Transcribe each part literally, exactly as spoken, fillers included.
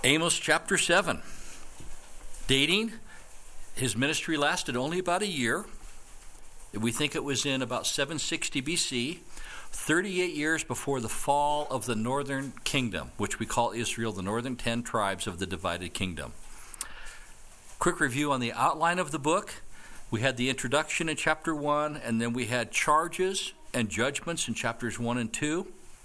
Amos chapter seven. Dating, his ministry lasted only about a year. We think it was in about seven sixty B C, thirty-eight years before the fall of the northern kingdom, which we call Israel, the northern ten tribes of the divided kingdom. Quick review on the outline of the book. We had the introduction in chapter one, and then we had charges and judgments in chapters one and two.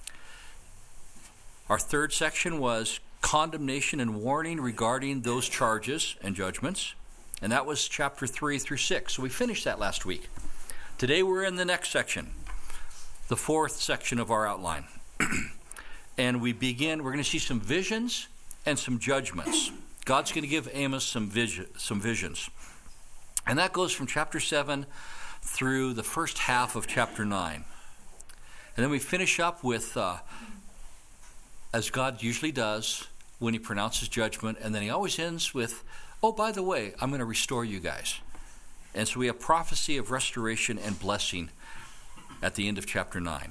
Our third section was condemnation and warning regarding those charges and judgments, and that was chapter three through six. So we finished that last week. Today we're in the next section, the fourth section of our outline. And we begin, we're going to see some visions and some judgments. God's going to give Amos some vision, some visions. And that goes from chapter seven through the first half of chapter nine. And then we finish up with, uh, as God usually does, when he pronounces judgment, and then he always ends with, oh, by the way, I'm going to restore you guys. And so we have prophecy of restoration and blessing at the end of chapter nine.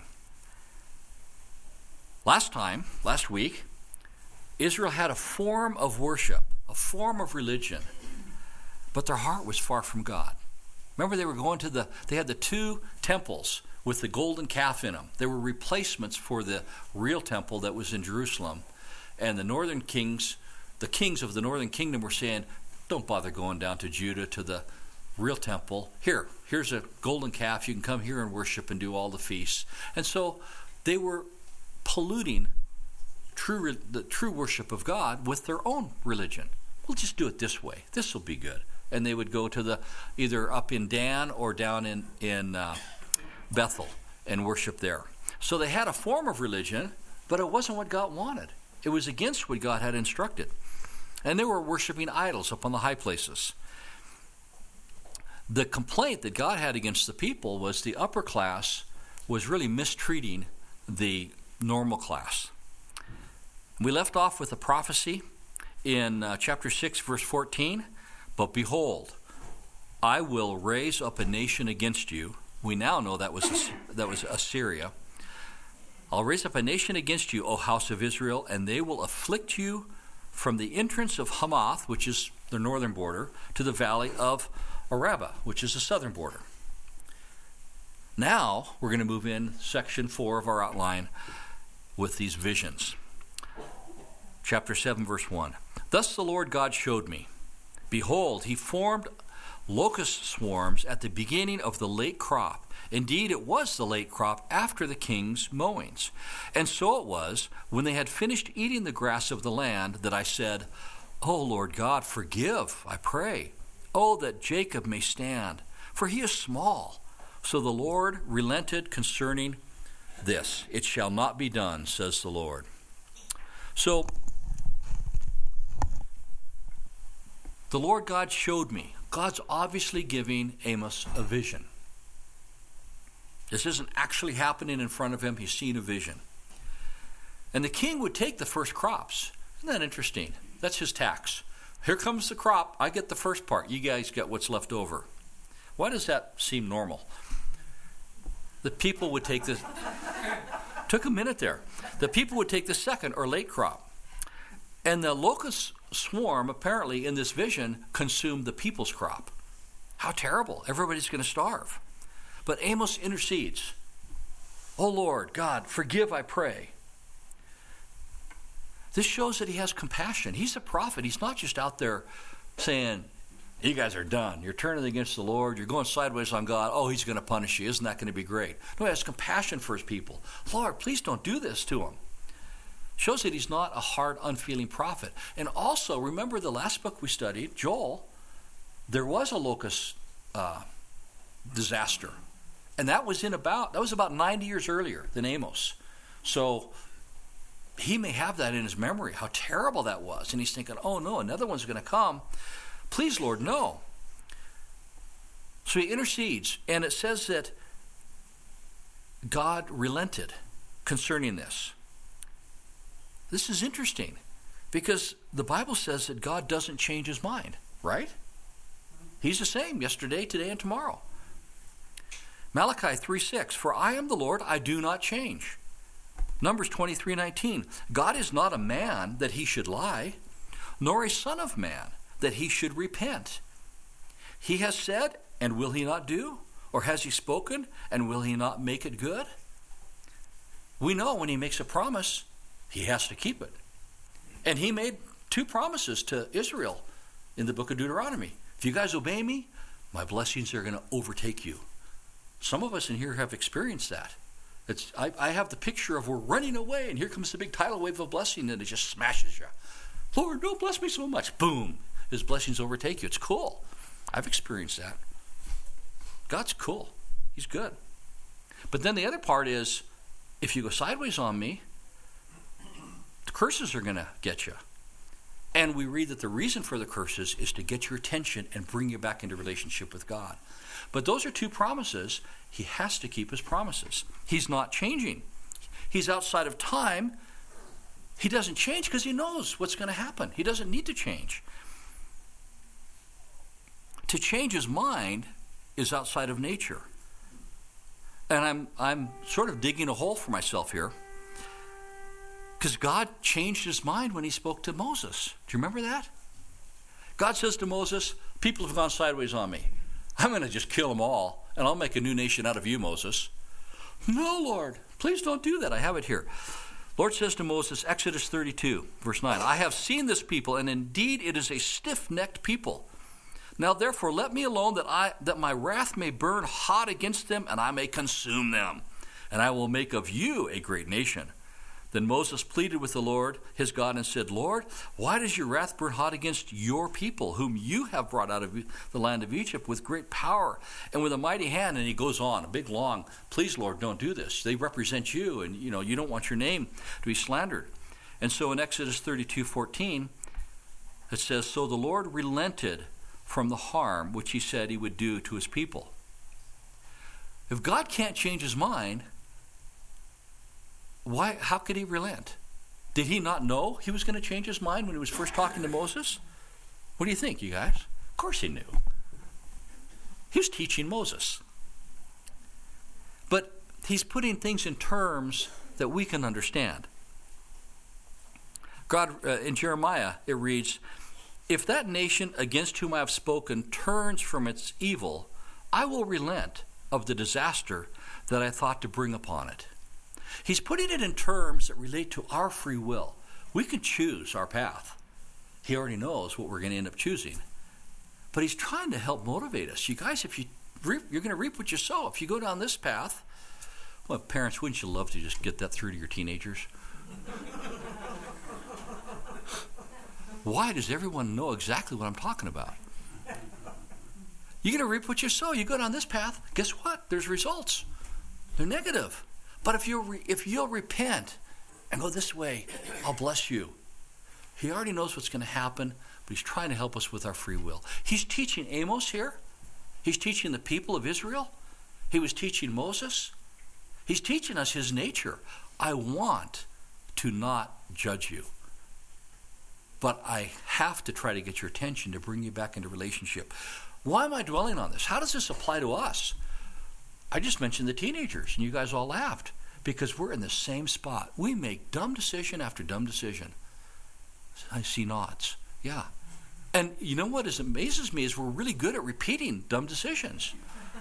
Last time, last week, Israel had a form of worship, a form of religion, but their heart was far from God. Remember, they were going to the, they had the two temples with the golden calf in them. They were replacements for the real temple that was in Jerusalem. And the northern kings, the kings of the northern kingdom were saying, don't bother going down to Judah to the real temple. Here, here's a golden calf. You can come here and worship and do all the feasts. And so they were polluting true the true worship of God with their own religion. We'll just do it this way. This will be good. And they would go to the either up in Dan or down in, in uh, Bethel and worship there. So they had a form of religion, but it wasn't what God wanted. It was against what God had instructed. And they were worshiping idols up on the high places. The complaint that God had against the people was the upper class was really mistreating the normal class. We left off with a prophecy in uh, chapter six, verse fourteen. But behold, I will raise up a nation against you. We now know that was that was Assyria. I'll raise up a nation against you, O house of Israel, and they will afflict you from the entrance of Hamath, which is the northern border, to the valley of Arabah, which is the southern border. Now we're going to move in section four of our outline with these visions. Chapter seven, verse one. Thus the Lord God showed me, behold, he formed locust swarms at the beginning of the late crop. Indeed, it was the late crop after the king's mowings. And so it was, when they had finished eating the grass of the land, that I said, O Lord God, forgive, I pray. Oh, that Jacob may stand, for he is small. So the Lord relented concerning this. It shall not be done, says the Lord. So, the Lord God showed me. God's obviously giving Amos a vision. This isn't actually happening in front of him. He's seeing a vision. And the king would take the first crops. Isn't that interesting? That's his tax. Here comes the crop. I get the first part. You guys get what's left over. Why does that seem normal? The people would take the... Took a minute there. The people would take the second or late crop. And the locust swarm, apparently, in this vision, consumed the people's crop. How terrible. Everybody's going to starve. But Amos intercedes. Oh Lord, God, forgive, I pray. This shows that he has compassion. He's a prophet. He's not just out there saying, you guys are done. You're turning against the Lord. You're going sideways on God. Oh, he's going to punish you. Isn't that going to be great? No, he has compassion for his people. Lord, please don't do this to him. Shows that he's not a hard, unfeeling prophet. And also, remember the last book we studied, Joel, there was a locust uh, disaster. And that was in about, that was about ninety years earlier than Amos. So he may have that in his memory, how terrible that was. And he's thinking, oh no, another one's going to come. Please, Lord, no. So he intercedes. And it says that God relented concerning this. This is interesting because the Bible says that God doesn't change his mind, right? He's the same yesterday, today, and tomorrow. Malachi three six, for I am the Lord, I do not change. Numbers twenty-three nineteen, God is not a man that he should lie. nor a son of man, that he should repent. He has said, and will he not do? Or has he spoken, and will he not make it good? We know when he makes a promise, he has to keep it. And he made two promises to Israel in the book of Deuteronomy. If you guys obey me, my blessings are going to overtake you. Some of us in here have experienced that. It's, I, I have the picture of we're running away, and here comes the big tidal wave of blessing, and it just smashes you. Lord, don't bless me so much. Boom. His blessings overtake you. It's cool. I've experienced that. God's cool. He's good. But then the other part is, if you go sideways on me, the curses are going to get you. And we read that the reason for the curses is to get your attention and bring you back into relationship with God. But those are two promises. He has to keep his promises. He's not changing. He's outside of time. He doesn't change because he knows what's going to happen. He doesn't need to change. To change his mind is outside of nature. And I'm I'm sort of digging a hole for myself here. Because God changed his mind when he spoke to Moses. Do you remember that? God says to Moses, people have gone sideways on me. I'm going to just kill them all, and I'll make a new nation out of you, Moses. No, Lord, please don't do that. I have it here. Lord says to Moses, Exodus thirty-two, verse nine, I have seen this people, and indeed it is a stiff-necked people. Now therefore let me alone, that I that my wrath may burn hot against them, and I may consume them, and I will make of you a great nation. Then Moses pleaded with the Lord his God and said, Lord, why does your wrath burn hot against your people, whom you have brought out of the land of Egypt with great power and with a mighty hand? And he goes on, a big long, please, Lord, don't do this. They represent you, and you know you don't want your name to be slandered. And so in Exodus thirty-two fourteen, it says, so the Lord relented from the harm which he said he would do to his people. If God can't change his mind, why? How could he relent? Did he not know he was going to change his mind when he was first talking to Moses? What do you think, you guys? Of course he knew. He was teaching Moses. But he's putting things in terms that we can understand. God, uh, in Jeremiah, it reads, if that nation against whom I have spoken turns from its evil, I will relent of the disaster that I thought to bring upon it. He's putting it in terms that relate to our free will. We can choose our path. He already knows what we're going to end up choosing. But he's trying to help motivate us. You guys, if you reap, you're going to reap what you sow. If you go down this path, well, parents, wouldn't you love to just get that through to your teenagers? Why does everyone know exactly what I'm talking about? You're going to reap what you sow. You go down this path, guess what? There's results. They're negative. But if you'll, re- if you'll repent and go this way, I'll bless you. He already knows what's going to happen, but he's trying to help us with our free will. He's teaching Amos here. He's teaching the people of Israel. He was teaching Moses. He's teaching us his nature. I want to not judge you, but I have to try to get your attention to bring you back into relationship. Why am I dwelling on this? How does this apply to us? I just mentioned the teenagers, and you guys all laughed, because we're in the same spot. We make dumb decision after dumb decision. I see nods. Yeah. And you know what is amazes me is we're really good at repeating dumb decisions.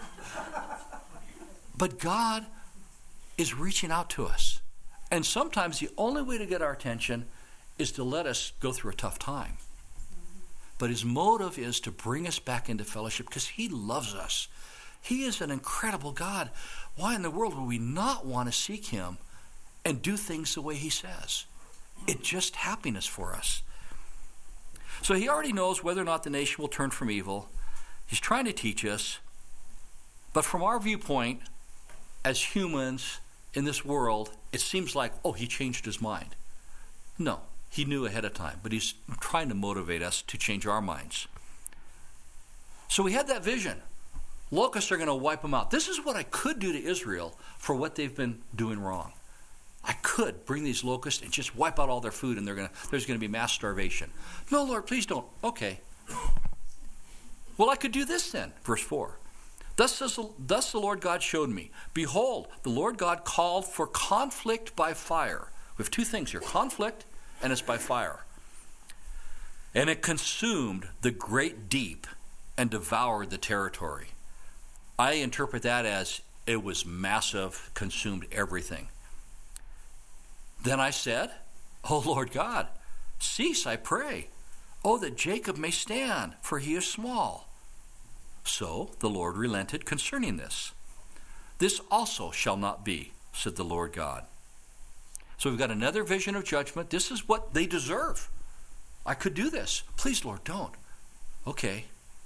But God is reaching out to us. And sometimes the only way to get our attention is to let us go through a tough time. But his motive is to bring us back into fellowship because he loves us. He is an incredible God. Why in the world would we not want to seek him and do things the way he says? It's just happiness for us. So he already knows whether or not the nation will turn from evil. He's trying to teach us. But from our viewpoint, as humans in this world, it seems like, oh, he changed his mind. No, he knew ahead of time, but he's trying to motivate us to change our minds. So we had that vision. Locusts are going to wipe them out. This is what I could do to Israel for what they've been doing wrong. I could bring these locusts and just wipe out all their food, and they're going to, there's going to be mass starvation. No, Lord, please don't. Okay. Well, I could do this then. Verse four. Thus, says the, thus the Lord God showed me. Behold, the Lord God called for conflict by fire. We have two things here, conflict and it's by fire. And it consumed the great deep and devoured the territory. I interpret that as it was massive, consumed everything. Then I said, O Lord God, cease, I pray. Oh, that Jacob may stand, for he is small. So the Lord relented concerning this. This also shall not be, said the Lord God. So we've got another vision of judgment. This is what they deserve. I could do this. Please, Lord, don't. Okay.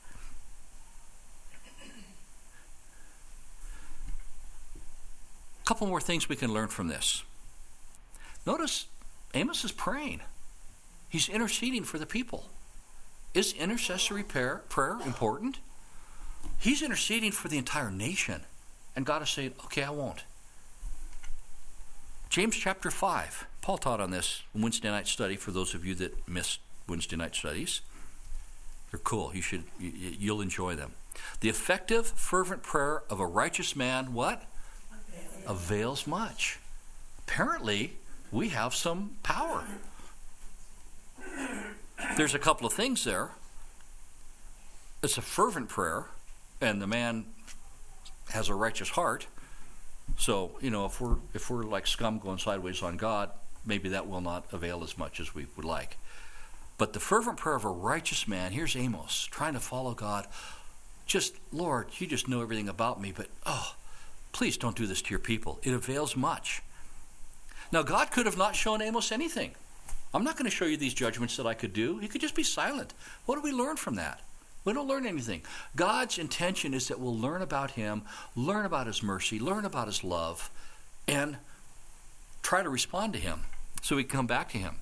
A couple more things we can learn from this. Notice Amos is praying. He's interceding for the people. Is intercessory prayer, prayer important? He's interceding for the entire nation. And God is saying, okay, I won't. James chapter five. Paul taught on this Wednesday night study for those of you that missed Wednesday night studies. They're cool. You should, you, you'll enjoy them. The effective, fervent prayer of a righteous man, what? Avails much. Apparently, we have some power. There's a couple of things there. It's a fervent prayer, and the man has a righteous heart. So, you know, if we're if we're like scum going sideways on God, maybe that will not avail as much as we would like. But the fervent prayer of a righteous man, here's Amos trying to follow God. Just, Lord, you just know everything about me, but oh, please don't do this to your people. It avails much. Now, God could have not shown Amos anything. I'm not going to show you these judgments that I could do. He could just be silent. What do we learn from that? We don't learn anything. God's intention is that we'll learn about him, learn about his mercy, learn about his love, and try to respond to him so we can come back to him.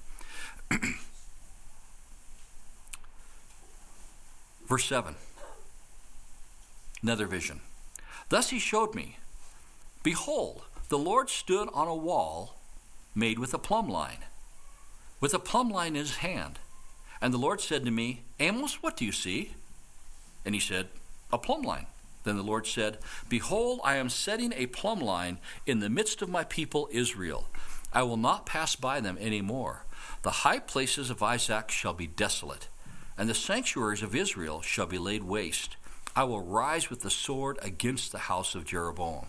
Verse seven. Another vision. Thus he showed me, behold, the Lord stood on a wall made with a plumb line, with a plumb line in his hand. And the Lord said to me, Amos, what do you see? And he said, a plumb line. Then the Lord said, behold, I am setting a plumb line in the midst of my people Israel. I will not pass by them any more. The high places of Isaac shall be desolate, and the sanctuaries of Israel shall be laid waste. I will rise with the sword against the house of Jeroboam.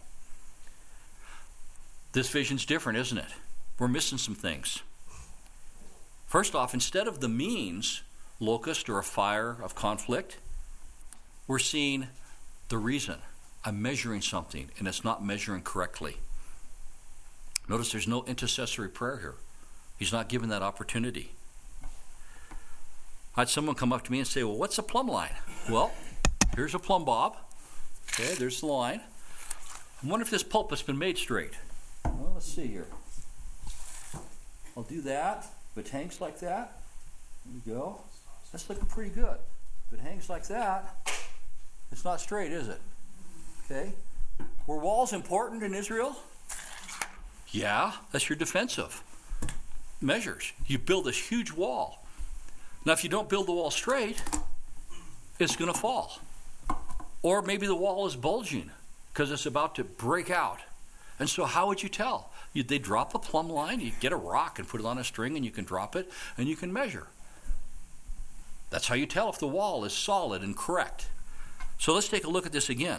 This vision's different, isn't it? We're missing some things. First off, instead of the means, locust or a fire of conflict, we're seeing the reason. I'm measuring something, and it's not measuring correctly. Notice there's no intercessory prayer here. He's not given that opportunity. I had someone come up to me and say, well, what's a plumb line? Well, here's a plumb bob. Okay, there's the line. I wonder if this pulpit's been made straight. Well, let's see here. I'll do that. If it hangs like that, there you go. That's looking pretty good. If it hangs like that, it's not straight, is it? Okay. Were walls important in Israel? Yeah, that's your defensive measures. You build this huge wall. Now, if you don't build the wall straight, it's going to fall. Or maybe the wall is bulging because it's about to break out. And so how would you tell? You, they drop a plumb line, you get a rock and put it on a string and you can drop it and you can measure. That's how you tell if the wall is solid and correct. So let's take a look at this again.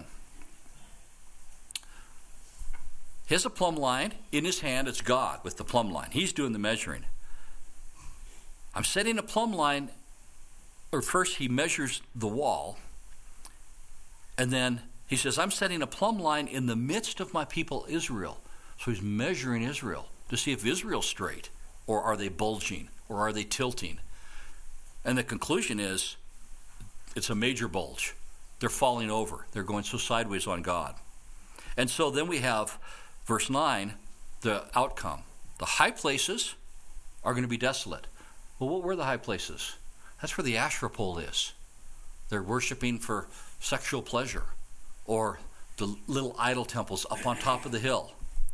Here's a plumb line. In his hand, it's God with the plumb line. He's doing the measuring. I'm setting a plumb line, or first he measures the wall, and then he says, I'm setting a plumb line in the midst of my people Israel. So he's measuring Israel to see if Israel's straight, or are they bulging, or are they tilting. And the conclusion is, it's a major bulge. They're falling over. They're going so sideways on God. And so then we have, verse nine, the outcome. The high places are going to be desolate. Well, what were the high places? That's where the Asherah pole is. They're worshiping for sexual pleasure, or the little idol temples up on top of the hill.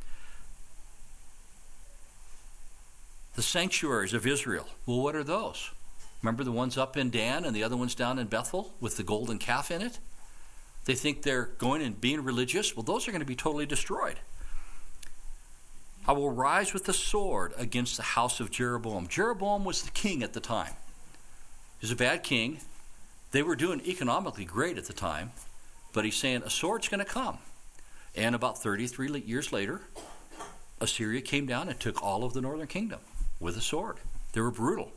The sanctuaries of Israel. Well, what are those? Remember the ones up in Dan and the other ones down in Bethel with the golden calf in it? They think they're going and being religious. Well, those are going to be totally destroyed. I will rise with the sword against the house of Jeroboam. Jeroboam was the king at the time. He's a bad king. They were doing economically great at the time, but he's saying a sword's going to come. And about thirty-three years later, Assyria came down and took all of the northern kingdom with a sword. They were brutal.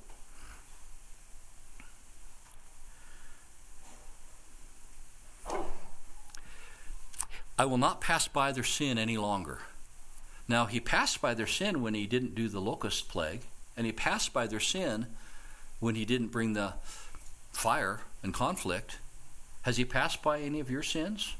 I will not pass by their sin any longer. Now, he passed by their sin when he didn't do the locust plague, and he passed by their sin when he didn't bring the fire and conflict. Has he passed by any of your sins?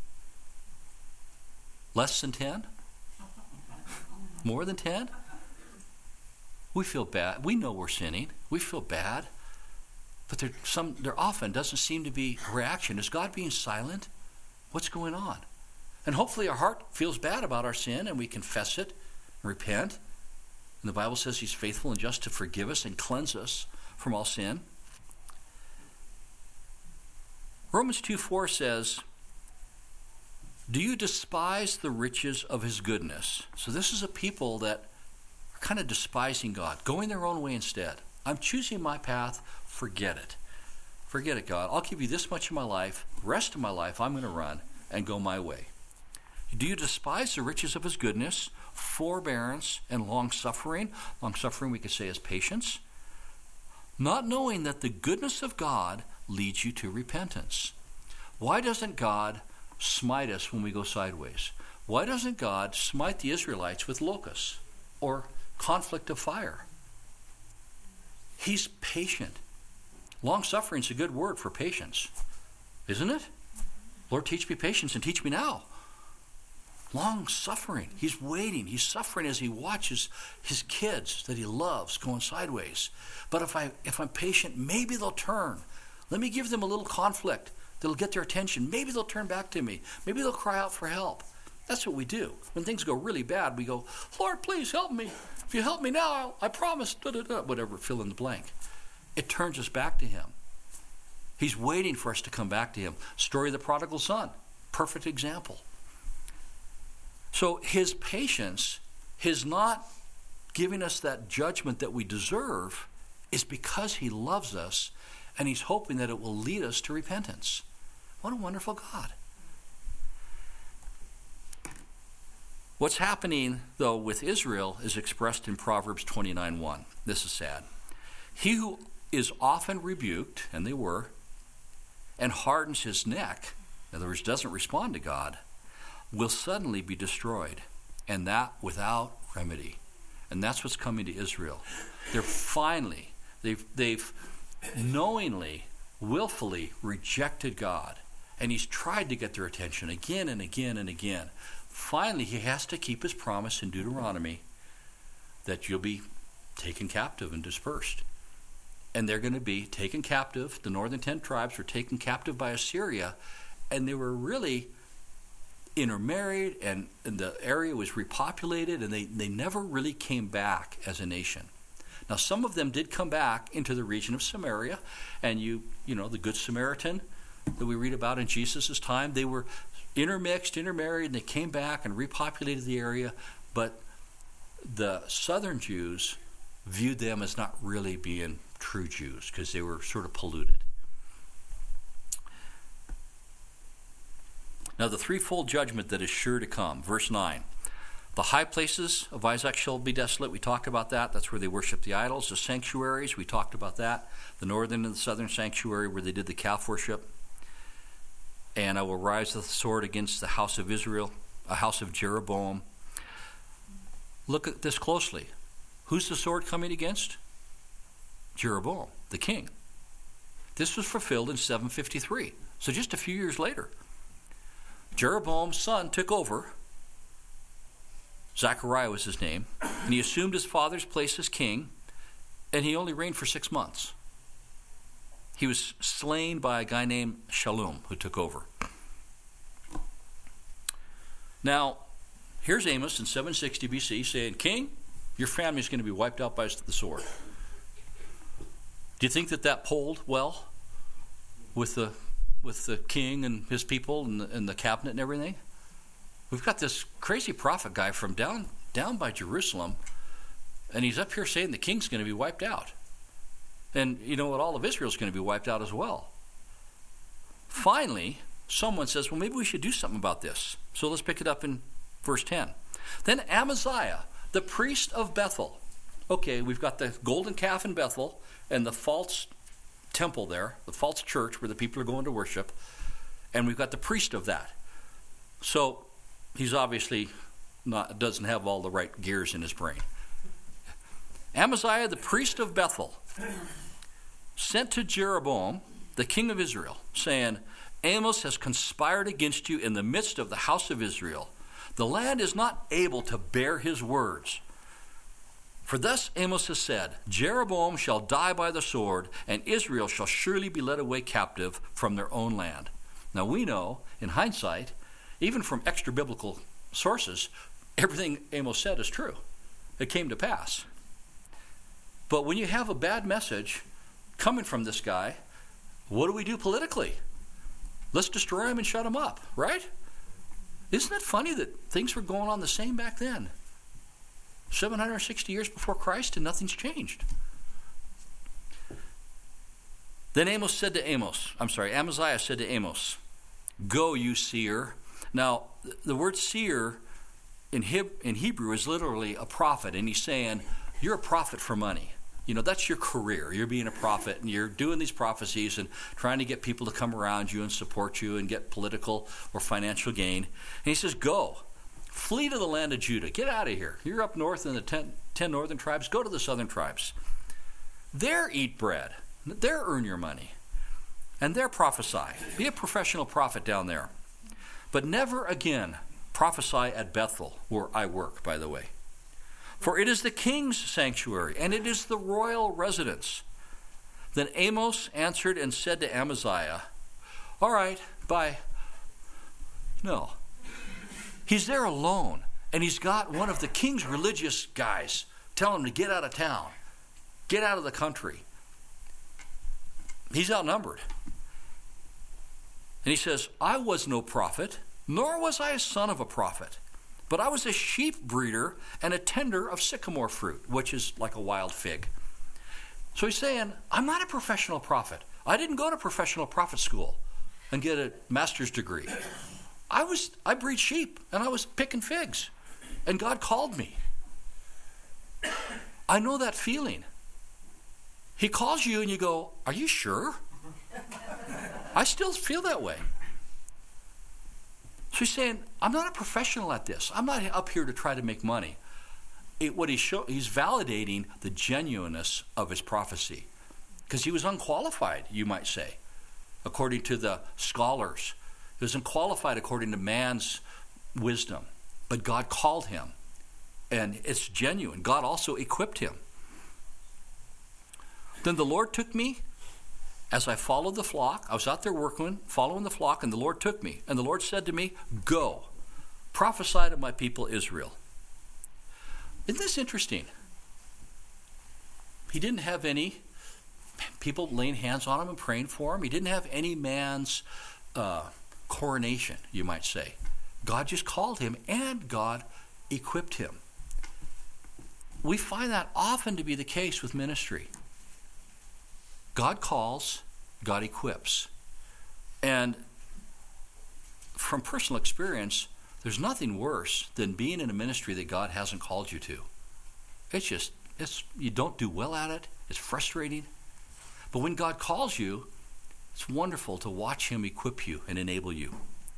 Less than ten? More than ten? We feel bad. We know we're sinning. We feel bad. But there some there often doesn't seem to be a reaction. Is God being silent? What's going on? And hopefully our heart feels bad about our sin and we confess it and repent. And the Bible says he's faithful and just to forgive us and cleanse us from all sin. Romans two four says, do you despise the riches of his goodness? So this is a people that are kind of despising God, going their own way instead. I'm choosing my path, forget it. Forget it, God. I'll give you this much of my life. The rest of my life I'm going to run and go my way. Do you despise the riches of his goodness, forbearance, and long-suffering? Long-suffering we could say is patience. Not knowing that the goodness of God leads you to repentance. Why doesn't God smite us when we go sideways? Why doesn't God smite the Israelites with locusts or conflict of fire? He's patient. Long-suffering is a good word for patience, isn't it? Lord, teach me patience and teach me now. Long-suffering. He's waiting. He's suffering as he watches his kids that he loves going sideways. But if, I, if I'm patient, maybe they'll turn. Let me give them a little conflict that'll get their attention. Maybe they'll turn back to me. Maybe they'll cry out for help. That's what we do. When things go really bad, we go, Lord, please help me. If you help me now, I'll, I promise, da, da, da, whatever, fill in the blank. It turns us back to him. He's waiting for us to come back to him. Story of the prodigal son. Perfect example. So his patience, his not giving us that judgment that we deserve, is because he loves us and he's hoping that it will lead us to repentance. What a wonderful God. What's happening, though, with Israel is expressed in Proverbs twenty-nine one. This is sad. He who is often rebuked, and they were, and hardens his neck, in other words, doesn't respond to God, will suddenly be destroyed, and that without remedy. And that's what's coming to Israel. They're finally, they've, they've knowingly, willfully rejected God, and he's tried to get their attention again and again and again. Finally, he has to keep his promise in Deuteronomy that you'll be taken captive and dispersed. And they're going to be taken captive. The northern ten tribes were taken captive by Assyria, and they were really intermarried, and, and the area was repopulated, and they, they never really came back as a nation. Now, some of them did come back into the region of Samaria, and you, you know, the Good Samaritan that we read about in Jesus' time, they were intermixed, intermarried, and they came back and repopulated the area, but the southern Jews viewed them as not really being true Jews because they were sort of polluted. Now, the threefold judgment that is sure to come. Verse nine. The high places of Isaac shall be desolate. We talked about that. That's where they worship the idols. The sanctuaries, we talked about that. The northern and the southern sanctuary where they did the calf worship. And I will rise with the sword against the house of Israel, a house of Jeroboam. Look at this closely. Who's the sword coming against? Jeroboam, the king. This was fulfilled in seven fifty-three. So just a few years later. Jeroboam's son took over. Zechariah was his name. And he assumed his father's place as king. And he only reigned for six months. He was slain by a guy named Shallum, who took over. Now, here's Amos in seven sixty B C saying, King, your family's going to be wiped out by the sword. Do you think that that polled well with the with the king and his people and the, and the cabinet and everything? We've got this crazy prophet guy from down down by Jerusalem, and he's up here saying the king's going to be wiped out. And you know what? All of Israel is going to be wiped out as well. Finally, someone says, well, maybe we should do something about this. So let's pick it up in verse ten. Then Amaziah, the priest of Bethel. Okay, we've got the golden calf in Bethel and the false temple there, the false church where the people are going to worship. And we've got the priest of that. So he's obviously not, doesn't have all the right gears in his brain. Amaziah, the priest of Bethel, sent to Jeroboam, the king of Israel, saying, Amos has conspired against you in the midst of the house of Israel. The land is not able to bear his words. For thus Amos has said, Jeroboam shall die by the sword, and Israel shall surely be led away captive from their own land. Now we know, in hindsight, even from extra-biblical sources, everything Amos said is true. It came to pass. But when you have a bad message coming from this guy, what do we do politically? Let's destroy him and shut him up, right? Isn't it funny that things were going on the same back then? seven hundred sixty years before Christ, and nothing's changed. Then Amos said to Amos, I'm sorry, Amaziah said to Amos, Go, you seer. Now, the word seer in Hebrew is literally a prophet, and he's saying, you're a prophet for money. You know, that's your career. You're being a prophet, and you're doing these prophecies and trying to get people to come around you and support you and get political or financial gain. And he says, go, flee to the land of Judah. Get out of here. You're up north in the ten, ten northern tribes. Go to the southern tribes. There eat bread. There earn your money. And there prophesy. Be a professional prophet down there. But never again prophesy at Bethel, where I work, by the way. For it is the king's sanctuary, and it is the royal residence. Then Amos answered and said to Amaziah, All right, bye. No. He's there alone, and he's got one of the king's religious guys telling him to get out of town, get out of the country. He's outnumbered. And he says, I was no prophet, nor was I a son of a prophet. But I was a sheep breeder and a tender of sycamore fruit, which is like a wild fig. So he's saying, I'm not a professional prophet. I didn't go to professional prophet school and get a master's degree. I was I breed sheep, and I was picking figs, and God called me. I know that feeling. He calls you, and you go, are you sure? I still feel that way. So he's saying, I'm not a professional at this. I'm not up here to try to make money. It, what he's, show, he's validating the genuineness of his prophecy. Because he was unqualified, you might say, according to the scholars. He was unqualified according to man's wisdom. But God called him. And it's genuine. God also equipped him. Then the Lord took me as I followed the flock. I was out there working, following the flock, and the Lord took me. And the Lord said to me, Go, prophesy to my people Israel. Isn't this interesting? He didn't have any people laying hands on him and praying for him. He didn't have any man's uh, coronation, you might say. God just called him, and God equipped him. We find that often to be the case with ministry. God calls, God equips. And from personal experience, there's nothing worse than being in a ministry that God hasn't called you to. It's just, it's you don't do well at it. It's frustrating. But when God calls you, it's wonderful to watch him equip you and enable you.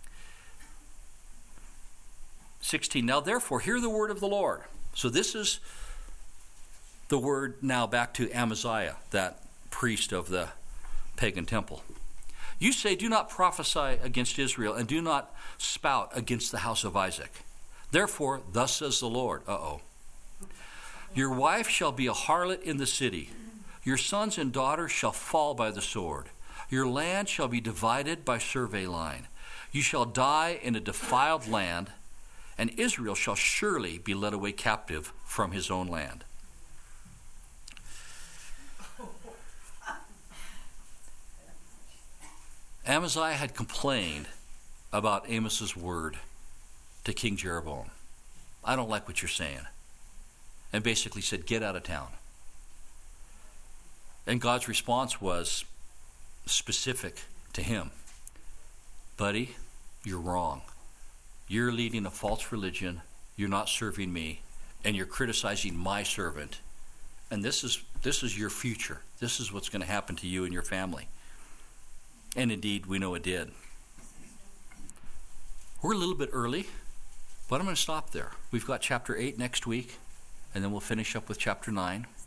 sixteen, now therefore, hear the word of the Lord. So this is the word now back to Amaziah, that priest of the pagan temple. You say, do not prophesy against Israel, and do not spout against the house of Isaac. Therefore, thus says the Lord, uh-oh, your wife shall be a harlot in the city. Your sons and daughters shall fall by the sword. Your land shall be divided by survey line. You shall die in a defiled land, and Israel shall surely be led away captive from his own land. Amaziah had complained about Amos's word to King Jeroboam. I don't like what you're saying. And basically said, get out of town. And God's response was specific to him. Buddy, you're wrong. You're leading a false religion. You're not serving me. And you're criticizing my servant. And this is this is your future. This is what's going to happen to you and your family. And indeed, we know it did. We're a little bit early, but I'm going to stop there. We've got chapter eight next week, and then we'll finish up with chapter nine.